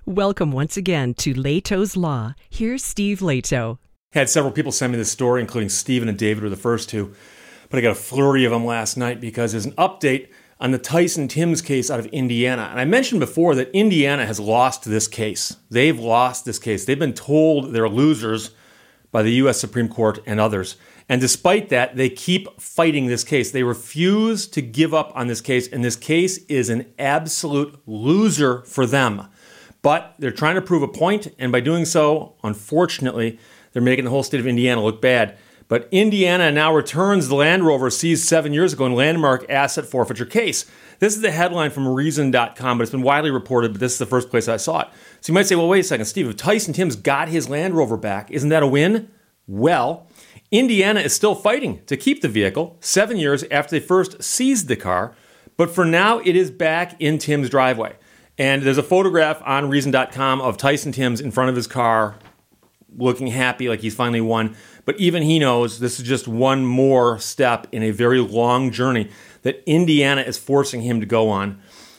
Welcome once again to Leto's Law. Here's Steve Leto. Had several people send me this story, including Stephen and David were the first two, but I got a flurry of them last night because there's an update on the Tyson Timbs case out of Indiana. And I mentioned before that Indiana has lost this case. They've lost this case. They've been told they're losers by the U.S. Supreme Court and others. And despite that, they keep fighting this case. They refuse to give up on this case, and this case is an absolute loser for them. But they're trying to prove a point, and by doing so, unfortunately, they're making the whole state of Indiana look bad. But Indiana now returns the Land Rover seized 7 years ago in landmark asset forfeiture case. This is the headline from Reason.com, but it's been widely reported, but this is the first place I saw it. So you might say, well, wait a second, Steve, if Tyson Timbs got his Land Rover back, isn't that a win? Well, Indiana is still fighting to keep the vehicle 7 years after they first seized the car, but for now, it is back in Timbs' driveway. And there's a photograph on Reason.com of Tyson Timbs in front of his car, looking happy like he's finally won. But even he knows this is just one more step in a very long journey that Indiana is forcing him to go on.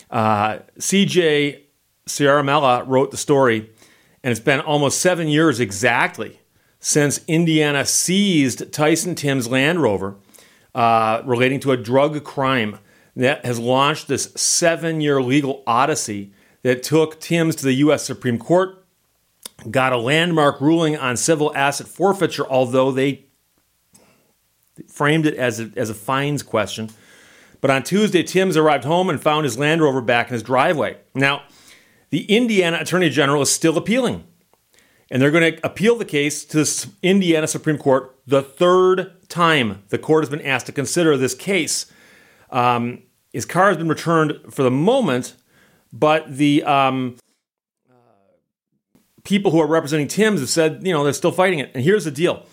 CJ Ciaramella wrote the story, and it's been almost 7 years exactly since Indiana seized Tyson Timbs' Land Rover relating to a drug crime that has launched this 7-year legal odyssey that took Timbs to the U.S. Supreme Court, got a landmark ruling on civil asset forfeiture, although they framed it as a fines question. But on Tuesday, Timbs arrived home and found his Land Rover back in his driveway. Now, the Indiana Attorney General is still appealing, and they're going to appeal the case to the Indiana Supreme Court the third time the court has been asked to consider this case. His car has been returned for the moment, but the people who are representing Timbs have said, they're still fighting it. And here's the deal.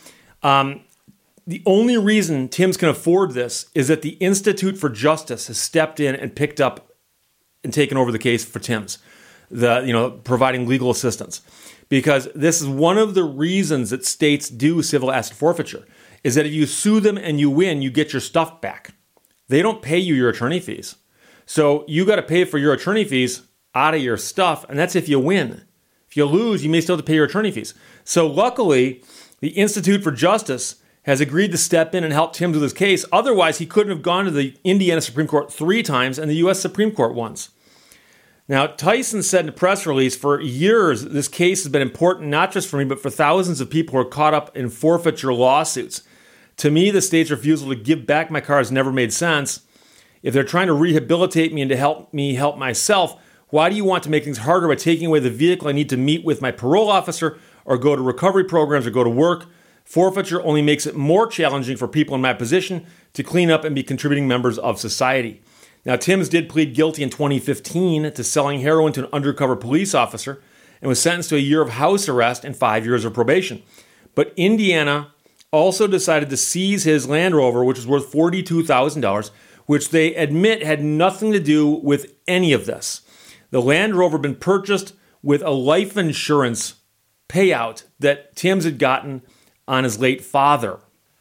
The only reason Timbs can afford this is that the Institute for Justice has stepped in and picked up and taken over the case for Timbs, providing legal assistance. Because this is one of the reasons that states do civil asset forfeiture, is that if you sue them and you win, you get your stuff back. They don't pay you your attorney fees. So you got to pay for your attorney fees out of your stuff, and that's if you win. If you lose, you may still have to pay your attorney fees. So luckily, the Institute for Justice has agreed to step in and help Timbs with his case. Otherwise, he couldn't have gone to the Indiana Supreme Court 3 times and the U.S. Supreme Court once. Now, Tyson said in a press release, for years, this case has been important not just for me, but for thousands of people who are caught up in forfeiture lawsuits. To me, the state's refusal to give back my car has never made sense. If they're trying to rehabilitate me and to help me help myself, why do you want to make things harder by taking away the vehicle I need to meet with my parole officer or go to recovery programs or go to work? Forfeiture only makes it more challenging for people in my position to clean up and be contributing members of society. Now, Timbs did plead guilty in 2015 to selling heroin to an undercover police officer and was sentenced to a year of house arrest and 5 years of probation. But Indiana also decided to seize his Land Rover, which was worth $42,000, which they admit had nothing to do with any of this. The Land Rover had been purchased with a life insurance payout that Timbs had gotten on his late father.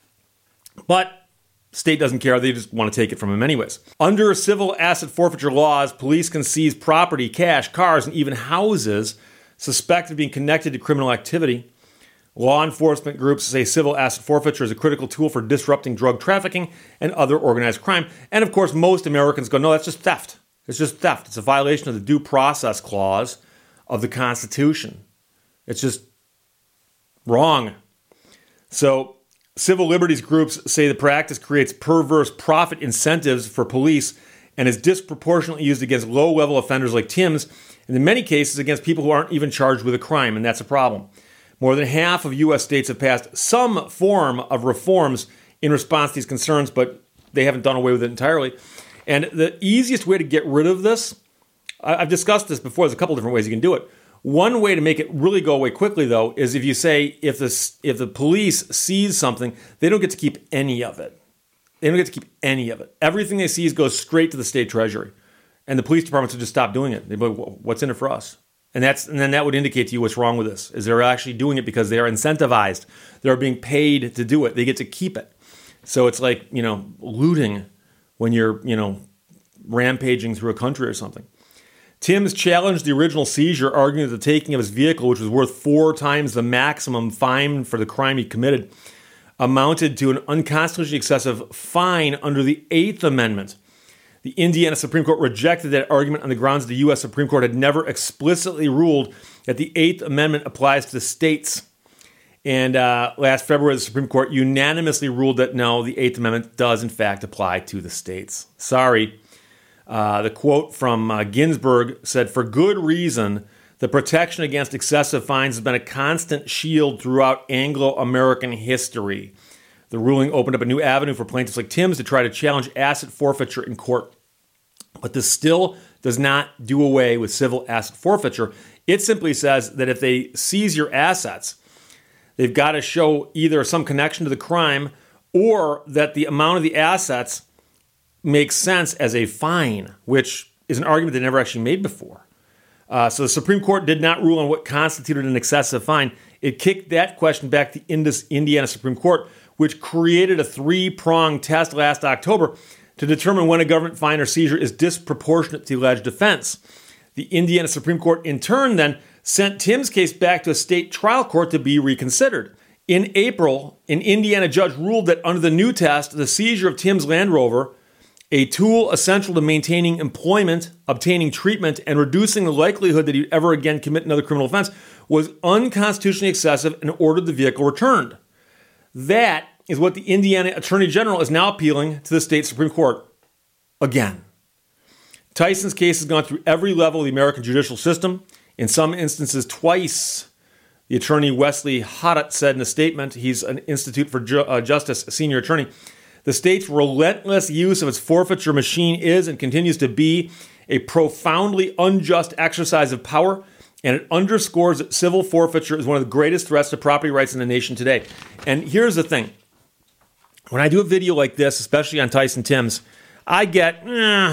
But the state doesn't care. They just want to take it from him anyways. Under civil asset forfeiture laws, police can seize property, cash, cars, and even houses suspected of being connected to criminal activity. Law enforcement groups say civil asset forfeiture is a critical tool for disrupting drug trafficking and other organized crime. And of course, most Americans go, no, that's just theft. It's just theft. It's a violation of the Due Process Clause of the Constitution. It's just wrong. So civil liberties groups say the practice creates perverse profit incentives for police and is disproportionately used against low-level offenders like Timbs, and in many cases against people who aren't even charged with a crime, and that's a problem. More than half of U.S. states have passed some form of reforms in response to these concerns, but they haven't done away with it entirely. And the easiest way to get rid of this, I've discussed this before, there's a couple different ways you can do it. One way to make it really go away quickly, though, is if you say if the police seize something, they don't get to keep any of it. They don't get to keep any of it. Everything they seize goes straight to the state treasury. And the police departments would just stop doing it. They'd be like, what's in it for us? And then that would indicate to you what's wrong with this, is they're actually doing it because they are incentivized. They're being paid to do it. They get to keep it. So it's like, looting when you're, rampaging through a country or something. Timms challenged the original seizure, arguing that the taking of his vehicle, which was worth 4 times the maximum fine for the crime he committed, amounted to an unconstitutionally excessive fine under the 8th Amendment. The Indiana Supreme Court rejected that argument on the grounds that the U.S. Supreme Court had never explicitly ruled that the 8th Amendment applies to the states. And last February, the Supreme Court unanimously ruled that no, the 8th Amendment does in fact apply to the states. Sorry. The quote from Ginsburg said, "For good reason, the protection against excessive fines has been a constant shield throughout Anglo-American history. The ruling opened up a new avenue for plaintiffs like Timms to try to challenge asset forfeiture in court. But this still does not do away with civil asset forfeiture. It simply says that if they seize your assets, they've got to show either some connection to the crime or that the amount of the assets makes sense as a fine, which is an argument they never actually made before. So the Supreme Court did not rule on what constituted an excessive fine. It kicked that question back to the Indiana Supreme Court, which created a 3-pronged test last October to determine when a government fine or seizure is disproportionate to the alleged offense. The Indiana Supreme Court, in turn, then sent Timms' case back to a state trial court to be reconsidered. In April, an Indiana judge ruled that under the new test, the seizure of Timms' Land Rover, a tool essential to maintaining employment, obtaining treatment, and reducing the likelihood that he'd ever again commit another criminal offense, was unconstitutionally excessive and ordered the vehicle returned. That is what the Indiana Attorney General is now appealing to the state Supreme Court again. Tyson's case has gone through every level of the American judicial system, in some instances twice. The attorney Wesley Hoddett said in a statement, he's an Institute for Justice senior attorney, the state's relentless use of its forfeiture machine is and continues to be a profoundly unjust exercise of power, and it underscores that civil forfeiture is one of the greatest threats to property rights in the nation today. And here's the thing. When I do a video like this, especially on Tyson Timms, I get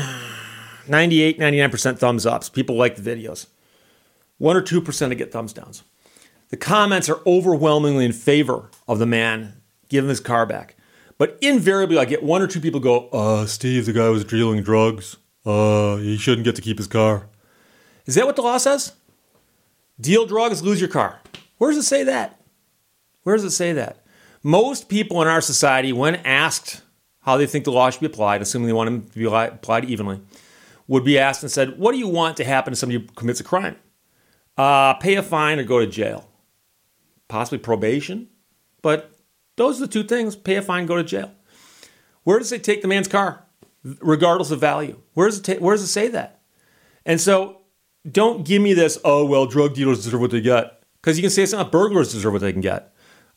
98, 99% thumbs ups. People like the videos. 1 or 2% get thumbs downs. The comments are overwhelmingly in favor of the man giving his car back. But invariably, I get 1 or 2 people go, Steve, the guy was dealing drugs. He shouldn't get to keep his car. Is that what the law says? Deal drugs, lose your car. Where does it say that? Where does it say that? Most people in our society, when asked how they think the law should be applied, assuming they want them to be applied evenly, would be asked and said, what do you want to happen to somebody who commits a crime? Pay a fine or go to jail. Possibly probation. But those are the 2 things. Pay a fine, go to jail. Where does it take the man's car, regardless of value? Where does it say that? And so don't give me this, drug dealers deserve what they get. Because you can say it's not burglars deserve what they can get.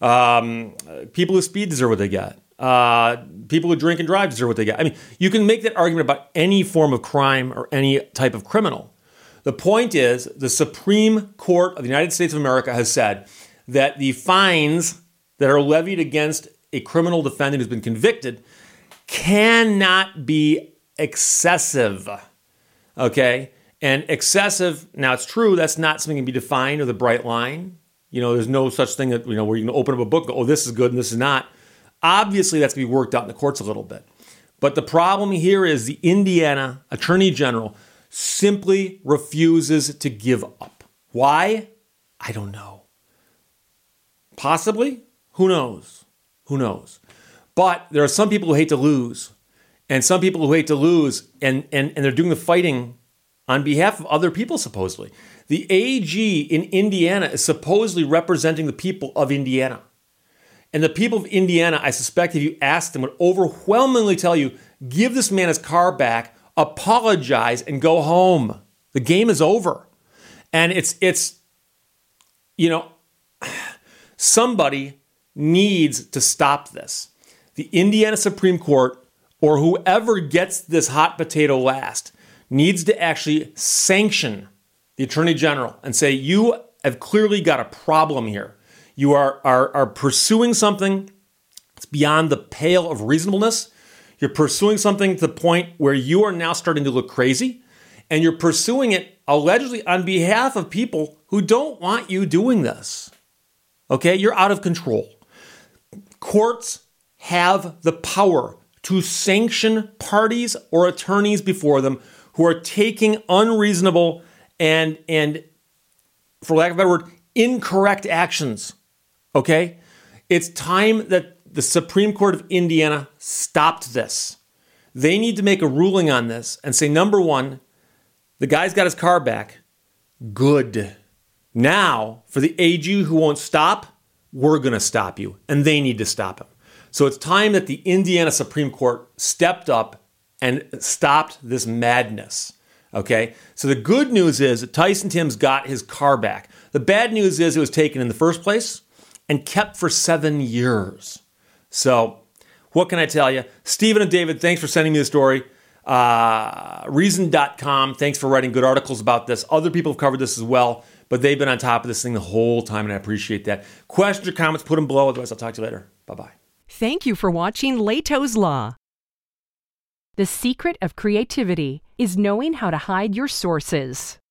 People who speed deserve what they get. People who drink and drive deserve what they get. I mean, you can make that argument about any form of crime or any type of criminal. The point is, the Supreme Court of the United States of America has said that the fines that are levied against a criminal defendant who's been convicted cannot be excessive. Okay? And excessive, now it's true, that's not something that can be defined with a bright line. There's no such thing that, where you can open up a book and go, this is good and this is not. Obviously, that's going to be worked out in the courts a little bit. But the problem here is the Indiana Attorney General simply refuses to give up. Why? I don't know. Possibly? Who knows? Who knows? But there are some people who hate to lose. And some people who hate to lose, and they're doing the fighting on behalf of other people, supposedly. The AG in Indiana is supposedly representing the people of Indiana. And the people of Indiana, I suspect if you asked them, would overwhelmingly tell you, give this man his car back, apologize, and go home. The game is over. And it's somebody needs to stop this. The Indiana Supreme Court, or whoever gets this hot potato last, needs to actually sanction the Attorney General and say, you have clearly got a problem here. You are pursuing something that's beyond the pale of reasonableness. You're pursuing something to the point where you are now starting to look crazy, and you're pursuing it allegedly on behalf of people who don't want you doing this. Okay? You're out of control. Courts have the power to sanction parties or attorneys before them who are taking unreasonable and for lack of a better word, incorrect actions. Okay? It's time that the Supreme Court of Indiana stopped this. They need to make a ruling on this and say, number one, the guy's got his car back. Good. Now, for the AG who won't stop, we're going to stop you. And they need to stop him. So it's time that the Indiana Supreme Court stepped up and stopped this madness. Okay? So the good news is that Tyson Timbs got his car back. The bad news is it was taken in the first place and kept for 7 years. So what can I tell you? Stephen and David, thanks for sending me the story. Reason.com, thanks for writing good articles about this. Other people have covered this as well, but they've been on top of this thing the whole time, and I appreciate that. Questions or comments, put them below. Otherwise, I'll talk to you later. Bye-bye. Thank you for watching Leto's Law. The secret of creativity is knowing how to hide your sources.